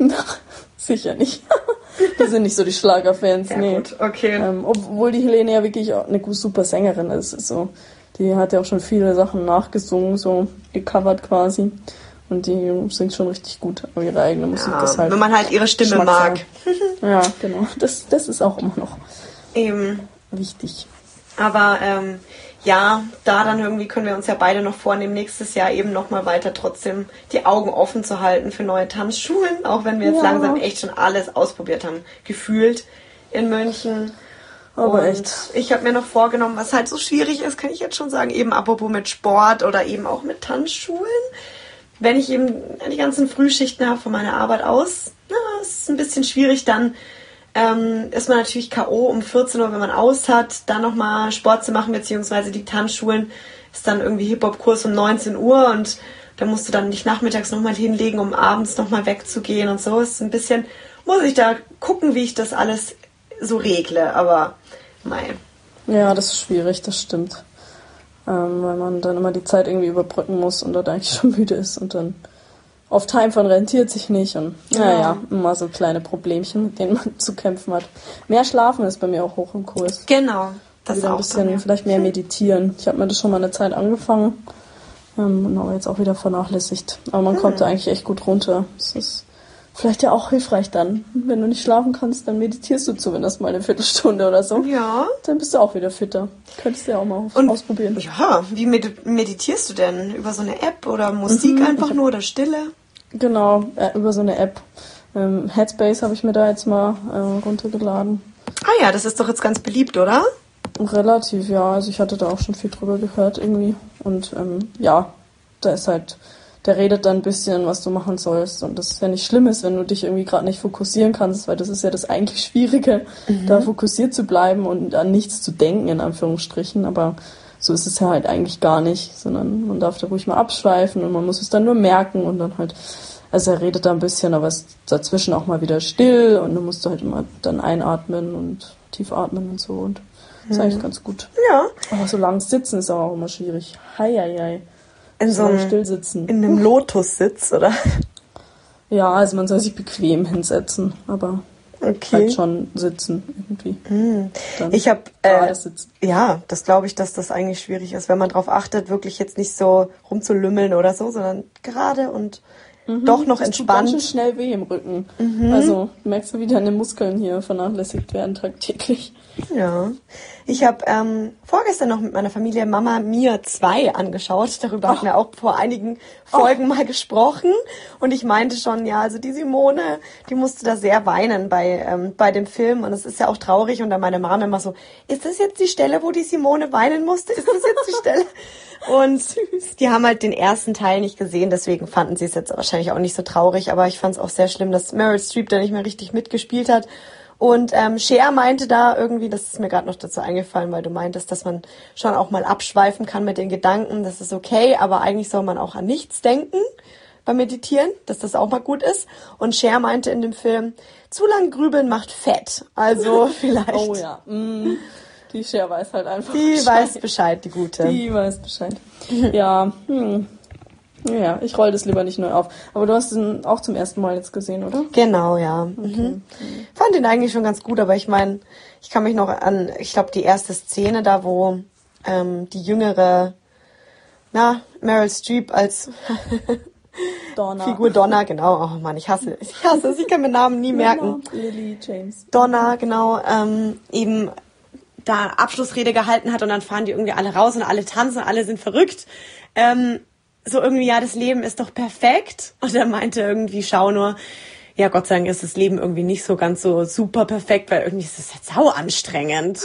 Sicher nicht. Die sind nicht so die Schlagerfans, Ja, nee. gut, okay. Ähm, obwohl die Helene ja wirklich auch eine gu- super Sängerin ist. So. Die hat ja auch schon viele Sachen nachgesungen, so gecovert quasi. Und die singt schon richtig gut. Aber ihre eigene Musik Ja, ist halt. wenn man halt ihre Stimme mag. Geschmackssache. Ja, genau. Das, das ist auch immer noch Eben. wichtig. Aber ähm, ja, da dann irgendwie können wir uns ja beide noch vornehmen, nächstes Jahr eben nochmal weiter trotzdem die Augen offen zu halten für neue Tanzschulen, auch wenn wir jetzt Ja. langsam echt schon alles ausprobiert haben, gefühlt in München. Aber Und echt. ich habe mir noch vorgenommen, was halt so schwierig ist, kann ich jetzt schon sagen, eben apropos mit Sport oder eben auch mit Tanzschulen. Wenn ich eben die ganzen Frühschichten habe von meiner Arbeit aus, na, ist ein bisschen schwierig, dann ähm, ist man natürlich K O um vierzehn Uhr, wenn man aus hat, dann nochmal Sport zu machen, beziehungsweise die Tanzschulen ist dann irgendwie Hip-Hop-Kurs um neunzehn Uhr und da musst du dann dich nachmittags nochmal hinlegen, um abends nochmal wegzugehen und so. Ist ein bisschen, muss ich da gucken, wie ich das alles so regle, aber mei. Ja, das ist schwierig, das stimmt. Ähm, weil man dann immer die Zeit irgendwie überbrücken muss und dann eigentlich schon müde ist und dann auf Timefahren rentiert sich nicht und naja, immer so kleine Problemchen, mit denen man zu kämpfen hat. Mehr schlafen ist bei mir auch hoch im Kurs. Genau, das wieder auch ein bisschen, bei mir. vielleicht mehr meditieren. Ich habe mir das schon mal eine Zeit angefangen ähm, und aber jetzt auch wieder vernachlässigt. Aber man hm. kommt da eigentlich echt gut runter. Das ist vielleicht ja auch hilfreich dann. Wenn du nicht schlafen kannst, dann meditierst du zumindest mal eine Viertelstunde oder so. Ja. Dann bist du auch wieder fitter. Könntest du ja auch mal Und, ausprobieren. Ja, wie med- meditierst du denn? Über so eine App oder Musik mhm, einfach nur oder Stille? Genau, äh, über so eine App. Ähm, Headspace habe ich mir da jetzt mal äh, runtergeladen. Ah ja, das ist doch jetzt ganz beliebt, oder? Relativ, ja. Also ich hatte da auch schon viel drüber gehört irgendwie. Und ähm, ja, da ist halt... Der redet dann ein bisschen, was du machen sollst. Und das ist ja nicht schlimm ist, wenn du dich irgendwie gerade nicht fokussieren kannst, weil das ist ja das eigentlich Schwierige, mhm. da fokussiert zu bleiben und an nichts zu denken, in Anführungsstrichen. Aber so ist es ja halt eigentlich gar nicht, sondern man darf da ruhig mal abschweifen und man muss es dann nur merken und dann halt, also er redet da ein bisschen, aber es ist dazwischen auch mal wieder still und dann musst du halt immer dann einatmen und tief atmen und so und das ist mhm. eigentlich ganz gut. Ja. Aber so lang sitzen ist aber auch immer schwierig. Hei, hei, hei. In so einem Stillsitzen. In einem Lotussitz, oder? Ja, also man soll sich bequem hinsetzen, aber okay. halt schon sitzen irgendwie. Mm. Ich habe äh, sitzen. Ja, das glaube ich, dass das eigentlich schwierig ist, wenn man darauf achtet, wirklich jetzt nicht so rumzulümmeln oder so, sondern gerade und mhm. doch noch das entspannt. Tut ganz schön schnell weh im Rücken. Mhm. Also merkst du, wie deine Muskeln hier vernachlässigt werden tagtäglich. Ja, ich habe ähm, vorgestern noch mit meiner Familie Mama Mia zwei angeschaut. Darüber oh. hatten wir auch vor einigen Folgen oh. mal gesprochen. Und ich meinte schon, ja, also die Simone, die musste da sehr weinen bei ähm, bei dem Film. Und es ist ja auch traurig. Und dann meine Mama immer so, ist das jetzt die Stelle, wo die Simone weinen musste? Ist das jetzt die Stelle? Und Süß. Die haben halt den ersten Teil nicht gesehen. Deswegen fanden sie es jetzt wahrscheinlich auch nicht so traurig. Aber ich fand es auch sehr schlimm, dass Meryl Streep da nicht mehr richtig mitgespielt hat. Und ähm, Cher meinte da irgendwie, das ist mir gerade noch dazu eingefallen, weil du meintest, dass man schon auch mal abschweifen kann mit den Gedanken, das ist okay, aber eigentlich soll man auch an nichts denken beim Meditieren, dass das auch mal gut ist. Und Cher meinte in dem Film, zu lang grübeln macht fett. Also vielleicht. Oh ja, mm, die Cher weiß halt einfach Die Bescheid. weiß Bescheid, die Gute. Die weiß Bescheid. Ja, hm. Ja, ich roll das lieber nicht neu auf. Aber du hast ihn auch zum ersten Mal jetzt gesehen, oder? Genau, ja. Okay. Mhm. Fand ihn eigentlich schon ganz gut, aber ich meine, ich kann mich noch an, ich glaube, die erste Szene da, wo ähm, die jüngere, na, Meryl Streep als Donna. Figur Donna, genau. Oh Mann, ich hasse, ich hasse es, ich kann mir Namen nie merken. Lily James. Donna, genau, ähm, eben da Abschlussrede gehalten hat und dann fahren die irgendwie alle raus und alle tanzen, alle sind verrückt. Ähm, so irgendwie, ja, das Leben ist doch perfekt. Und er meinte irgendwie, schau nur, ja, Gott sei Dank ist das Leben irgendwie nicht so ganz so super perfekt, weil irgendwie ist es jetzt sau anstrengend.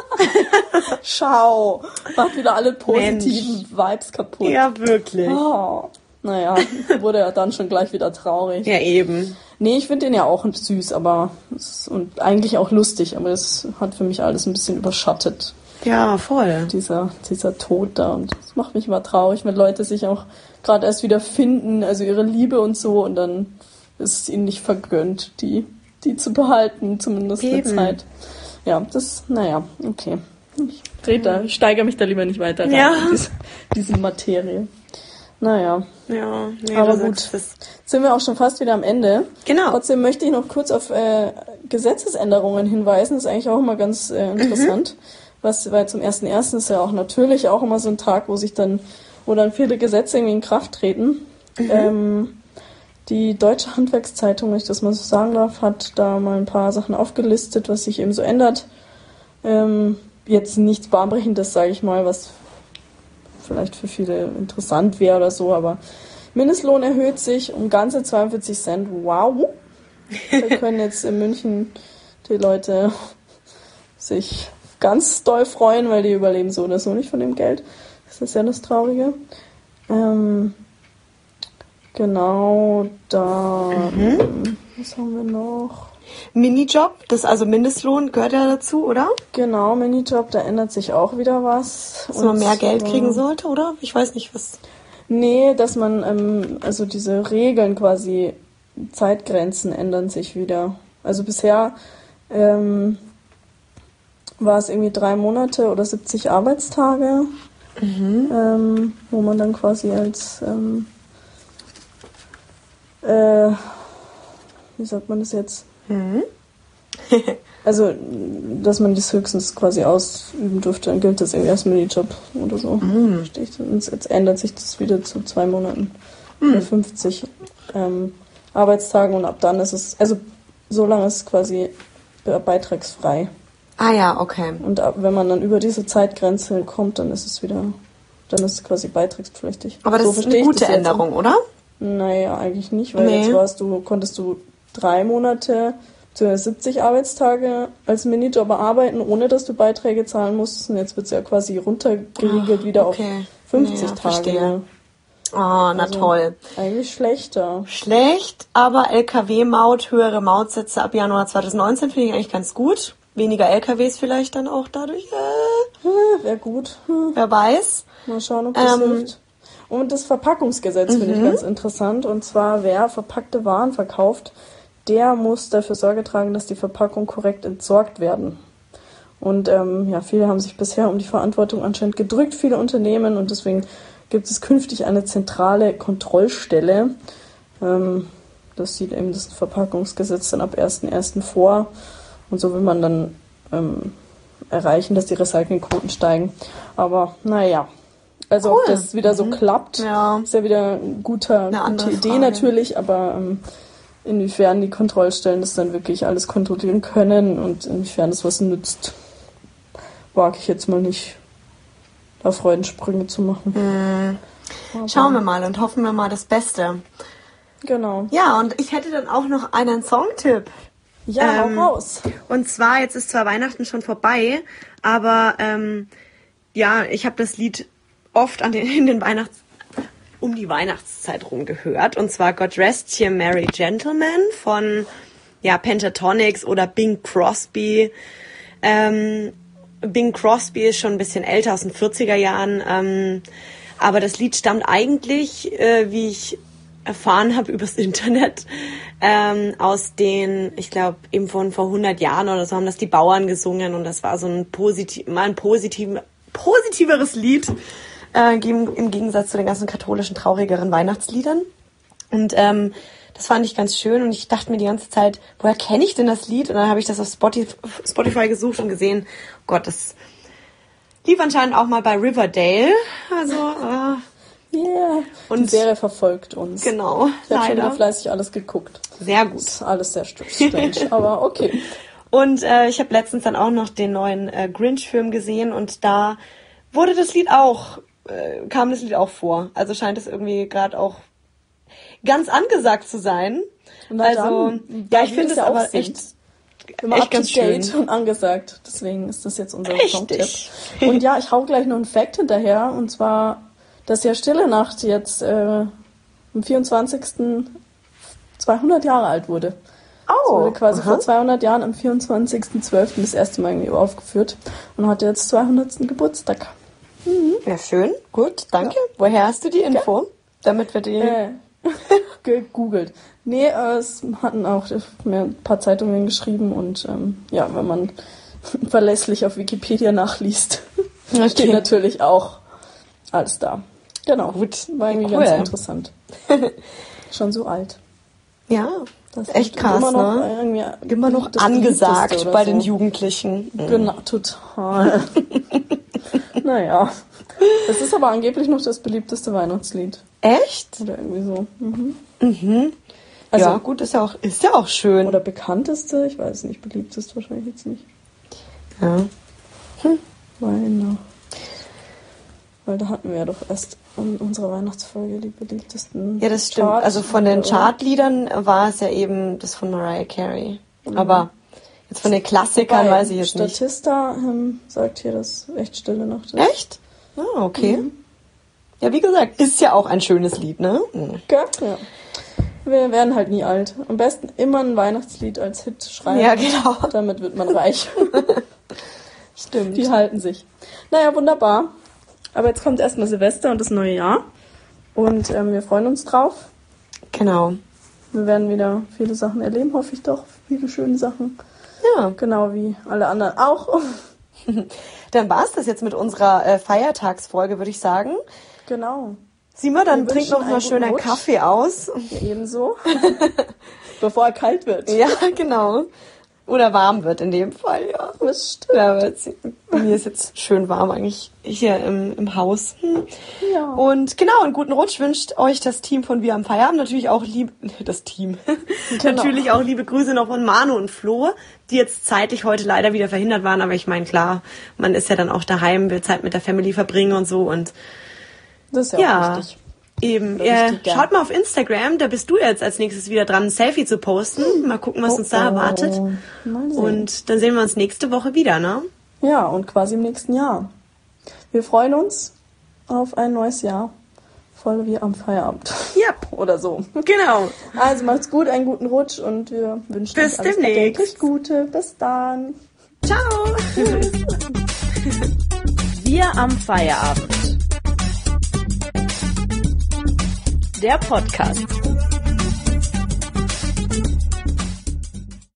Schau, macht wieder alle positiven Mensch. Vibes kaputt. Ja, wirklich. Oh. Naja, wurde er dann schon gleich wieder traurig. Ja, eben. Nee, ich finde den ja auch süß, aber und eigentlich auch lustig, aber das hat für mich alles ein bisschen überschattet. Ja, voll. Dieser, dieser Tod da. Und das macht mich mal traurig, wenn Leute sich auch gerade erst wieder finden, also ihre Liebe und so, und dann ist es ihnen nicht vergönnt, die, die zu behalten, zumindest eine Zeit. Ja, das, naja, okay. Ich red da, ich steigere mich da lieber nicht weiter rein ja. in diese, diese Materie. Naja. Ja, nee, aber gut. Jetzt sind wir auch schon fast wieder am Ende. Genau. Trotzdem möchte ich noch kurz auf äh, Gesetzesänderungen hinweisen. Das ist eigentlich auch immer ganz äh, interessant. Mhm. Was, weil zum ersten ersten ist ja auch natürlich auch immer so ein Tag, wo sich dann, wo dann viele Gesetze irgendwie in Kraft treten. Mhm. Ähm, die Deutsche Handwerkszeitung, wenn ich das mal so sagen darf, hat da mal ein paar Sachen aufgelistet, was sich eben so ändert. Ähm, jetzt nichts Bahnbrechendes, sage ich mal, was vielleicht für viele interessant wäre oder so, aber Mindestlohn erhöht sich um ganze zweiundvierzig Cent. Wow! Wir können jetzt in München die Leute sich ganz doll freuen, weil die überleben so oder so nicht von dem Geld. Das ist ja das Traurige. Ähm, genau, da... Mhm. Was haben wir noch? Minijob, das also Mindestlohn gehört ja dazu, oder? Genau, Minijob, da ändert sich auch wieder was. Dass man mehr Geld kriegen sollte, oder? Ich weiß nicht, was... Nee, dass man, ähm, also diese Regeln quasi, Zeitgrenzen ändern sich wieder. Also bisher ähm, war es irgendwie drei Monate oder siebzig Arbeitstage, mhm. ähm, wo man dann quasi als, ähm, äh, wie sagt man das jetzt? Mhm. Also, dass man das höchstens quasi ausüben durfte, dann gilt das irgendwie als Minijob oder so. Mhm. Und jetzt ändert sich das wieder zu zwei Monaten mhm. oder fünfzig ähm, Arbeitstagen und ab dann ist es, also so lange ist es quasi beitragsfrei. Ah ja, okay. Und ab, wenn man dann über diese Zeitgrenze kommt, dann ist es wieder, dann ist es quasi beitragspflichtig. Aber das so ist eine gute Änderung, oder? Naja, eigentlich nicht, weil nee. jetzt warst du, konntest du drei Monate siebzig Arbeitstage als Minijobber arbeiten, ohne dass du Beiträge zahlen musst. Und jetzt wird es ja quasi runtergeriegelt oh, wieder okay. auf fünfzig ja, Tage. Verstehe. Oh, na also toll. Eigentlich schlechter. Schlecht, aber L K W-Maut, höhere Mautsätze ab Januar zwanzig neunzehn finde ich eigentlich ganz gut. Weniger L K Ws vielleicht dann auch dadurch. Äh, hm, Wäre gut. Hm. Wer weiß. Mal schauen, ob das ähm, hilft. Und das Verpackungsgesetz finde ich ganz interessant. Und zwar, wer verpackte Waren verkauft, der muss dafür Sorge tragen, dass die Verpackungen korrekt entsorgt werden. Und ähm, ja, viele haben sich bisher um die Verantwortung anscheinend gedrückt, viele Unternehmen, und deswegen gibt es künftig eine zentrale Kontrollstelle. Ähm, das sieht eben das Verpackungsgesetz dann ab ersten ersten vor. Und so will man dann ähm, erreichen, dass die Recyclingquoten steigen. Aber naja, also cool. Ob das wieder so mhm. klappt, ja. ist ja wieder ein guter, eine gute Idee Frage. Natürlich, aber ähm, inwiefern die Kontrollstellen das dann wirklich alles kontrollieren können und inwiefern das was nützt, wage ich jetzt mal nicht, da Freudensprünge zu machen. Mhm. Schauen wir mal und hoffen wir mal das Beste. Genau. Ja, und ich hätte dann auch noch einen Songtipp. Ja, ähm, hau raus. Und zwar, jetzt ist zwar Weihnachten schon vorbei, aber ähm, ja, ich habe das Lied oft an den, in den Weihnachts um die Weihnachtszeit rum gehört. Und zwar God Rest Ye Merry Gentlemen von ja, Pentatonix oder Bing Crosby. Ähm, Bing Crosby ist schon ein bisschen älter, aus den vierziger Jahren. Ähm, aber das Lied stammt eigentlich, äh, wie ich erfahren habe übers Internet, ähm, aus den, ich glaube, eben von vor hundert Jahren oder so haben das die Bauern gesungen. Und das war so ein, positiv, mal ein positiv, positiveres Lied. Äh, im Gegensatz zu den ganzen katholischen, traurigeren Weihnachtsliedern. Und ähm, das fand ich ganz schön und ich dachte mir die ganze Zeit, woher kenne ich denn das Lied? Und dann habe ich das auf Spotify, Spotify gesucht und gesehen, oh Gott, das lief anscheinend auch mal bei Riverdale. Also, äh, yeah. Und die Serie verfolgt uns. Genau, ich habe schon wieder fleißig alles geguckt. Sehr gut. Das ist alles sehr strange, aber okay. Und äh, ich habe letztens dann auch noch den neuen äh, Grinch-Film gesehen und da wurde das Lied auch kam das Lied auch vor. Also scheint es irgendwie gerade auch ganz angesagt zu sein. Na also, dann, ja, ich finde es ja aber sind. echt, Immer echt ganz schön und angesagt. Deswegen ist das jetzt unser Songtipp. Und ja, ich hau gleich noch einen Fact hinterher. Und zwar, dass ja Stille Nacht jetzt äh, am vierundzwanzigsten zweihundert Jahre alt wurde. Oh, das wurde quasi aha. vor zweihundert Jahren am vierundzwanzigsten zwölften das erste Mal irgendwie aufgeführt und hat jetzt zweihundertsten Geburtstag. Mhm. Ja, schön. Gut, danke. Ja. Woher hast du die Info? Ja. Damit wir die... Äh, gegoogelt. Nee, äh, es hatten auch mir ein paar Zeitungen geschrieben und ähm, ja, wenn man verlässlich auf Wikipedia nachliest, okay. steht natürlich auch alles da. Genau. Gut. War irgendwie cool. Ganz interessant. Schon so alt. Ja, das ist echt krass, immer noch, ne? Irgendwie immer noch angesagt bei so. Den Jugendlichen. Genau, total. Naja. Das ist aber angeblich noch das beliebteste Weihnachtslied. Echt? Oder irgendwie so. Mhm. Mhm. Also, ja, gut, ist ja auch, ist ja auch schön. Oder bekannteste, ich weiß nicht, beliebteste wahrscheinlich jetzt nicht. Ja. Hm. Weihnachten. Weil da hatten wir ja doch erst in unserer Weihnachtsfolge die beliebtesten. Ja, das stimmt. Chart- also von den Chartliedern war es ja eben das von Mariah Carey. Mhm. Aber jetzt von den Klassikern Wobei, weiß ich jetzt nicht. Statista ähm, sagt hier, dass echt Stille Nacht ist. Echt? Ah, okay. Mhm. Ja, wie gesagt, ist ja auch ein schönes Lied, ne? Mhm. Ja, ja. Wir werden halt nie alt. Am besten immer ein Weihnachtslied als Hit schreiben. Ja, genau. Damit wird man reich. Stimmt. Die halten sich. Naja, wunderbar. Aber jetzt kommt erstmal Silvester und das neue Jahr. Und ähm, wir freuen uns drauf. Genau. Wir werden wieder viele Sachen erleben, hoffe ich doch. Viele schöne Sachen. Ja. Genau wie alle anderen auch. Dann war es das jetzt mit unserer äh, Feiertagsfolge, würde ich sagen. Genau. Sima, dann Wir trink wünschen noch mal einen schön einen guten Rutsch. Kaffee aus. Ja, ebenso. Bevor er kalt wird. Ja, genau. Oder warm wird in dem Fall, ja. Das stimmt. Ja, aber jetzt, bei mir ist jetzt schön warm eigentlich hier im, im Haus. Hm. Ja. Und genau, einen guten Rutsch wünscht euch das Team von Wir am Feierabend. Natürlich auch lieb, das Team. Genau. Natürlich auch liebe Grüße noch von Manu und Flo, die jetzt zeitlich heute leider wieder verhindert waren. Aber ich meine, klar, man ist ja dann auch daheim, will Zeit mit der Family verbringen und so. Und Das ist ja, ja, auch wichtig. eben. Richtig Äh, gern. schaut mal auf Instagram, da bist du jetzt als nächstes wieder dran, ein Selfie zu posten. Mal gucken, was uns da erwartet. Oh, mal sehen. Und dann sehen wir uns nächste Woche wieder, ne? Ja, und quasi im nächsten Jahr. Wir freuen uns auf ein neues Jahr. Voll wie am Feierabend. Ja, Oder so. genau. Also macht's gut, einen guten Rutsch und wir wünschen Bis euch alles demnächst. erdenklich Gute. Bis dann. Ciao. Wir am Feierabend. Der Podcast.